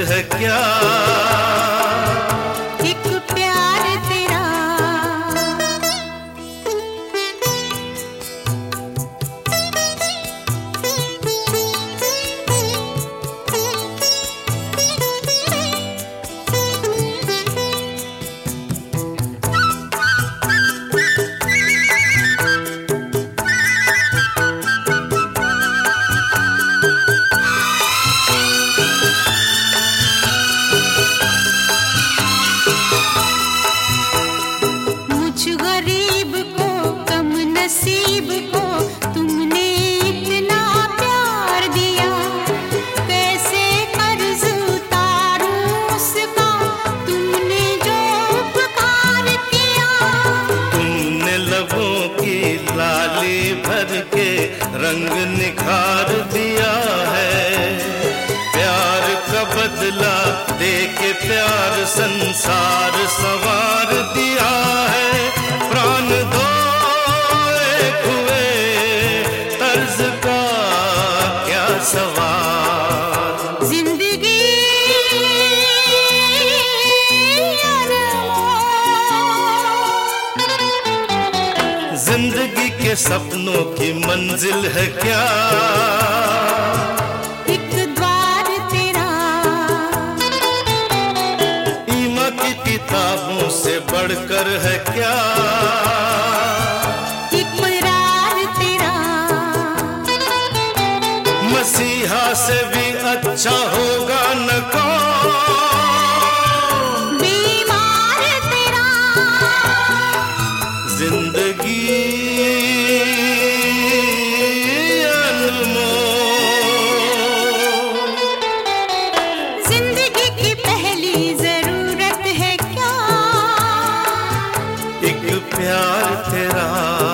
है क्या? एक प्यार तेरा रंग निखार दिया है। प्यार का बदला दे के प्यार संसार संवार दिया है। प्राण दो एक हुए तर्ज का क्या सवाल। जिंदगी जिंदगी के सपनों की मंजिल है क्या? एक द्वार तेरा ईमा की किताबों से बढ़कर है क्या? इकरार तेरा मसीहा से भी अच्छा होगा न कौन। बीमार तेरा जिंदगी जिंदगी की पहली जरूरत है क्या? एक प्यार तेरा।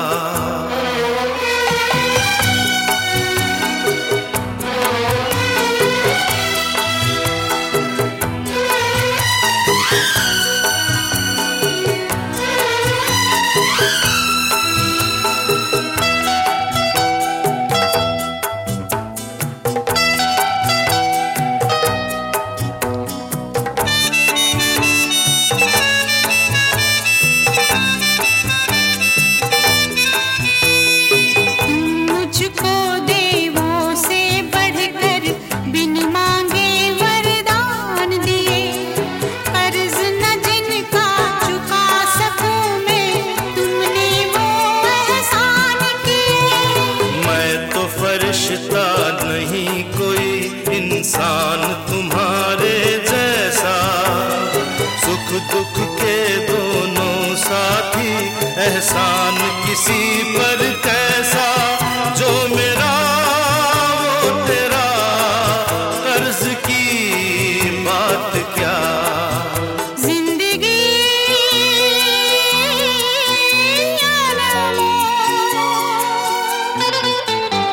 फरिश्ता नहीं कोई इंसान तुम्हारे जैसा। सुख दुख के दोनों साथी एहसान किसी पर कैसा। जो मेरा वो तेरा कर्ज की बात क्या।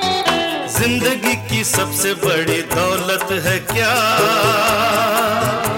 जिंदगी की सबसे बड़ी दौलत है क्या?